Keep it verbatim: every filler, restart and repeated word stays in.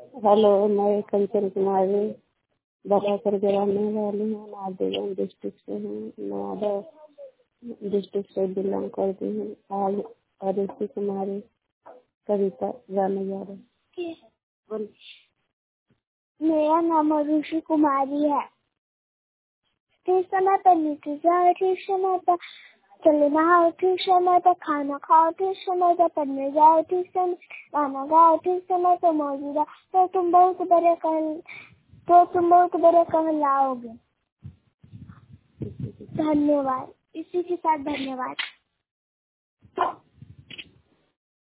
Hello, मैं कंचन कुमारी बलासर के रहने वाली हूँ। नादिया डिस्ट्रिक्ट से हूँ। नवादा डिस्ट्रिक्ट से बिलोंग करती हूँ। आज अदिति कुमारी कविता गाने जा रहे हैं। मेरा नाम अरुषि कुमारी है। ठीक समय पर नीचे जाओ, ठीक समय पर चले नहाओ, ठीक समय पर खाना खाओ, ठीक समय पर पढ़ने जाओ, ठीक समय गाना गाओ, ठीक समय पर मौजूदा तो तुम बहुत बड़े कह तो तुम बहुत बड़े कहलाओगे। धन्यवाद। इसी के साथ धन्यवाद।